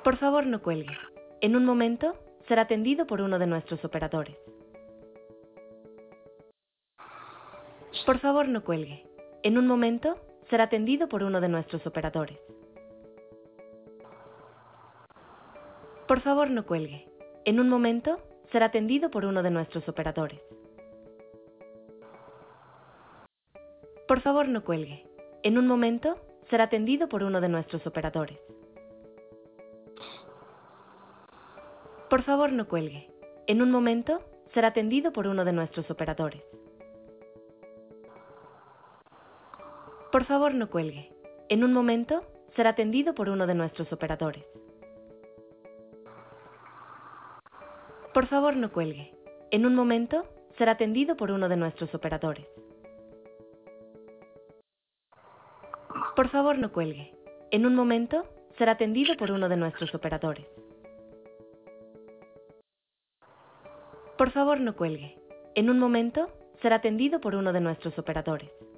Por favor, no cuelgue. En un momento, será atendido por uno de nuestros operadores. Por favor, no cuelgue. En un momento, será atendido por uno de nuestros operadores. Por favor, no cuelgue. En un momento, será atendido por uno de nuestros operadores. Por favor, no cuelgue. En un momento, será atendido por uno de nuestros operadores. Por favor, no cuelgue. En un momento, será atendido por uno de nuestros operadores. Por favor, no cuelgue. En un momento, será atendido por uno de nuestros operadores. Por favor, no cuelgue. En un momento, será atendido por uno de nuestros operadores. Por favor, no cuelgue. En un momento, será atendido por uno de nuestros operadores. Por favor, no cuelgue. En un momento, será atendido por uno de nuestros operadores.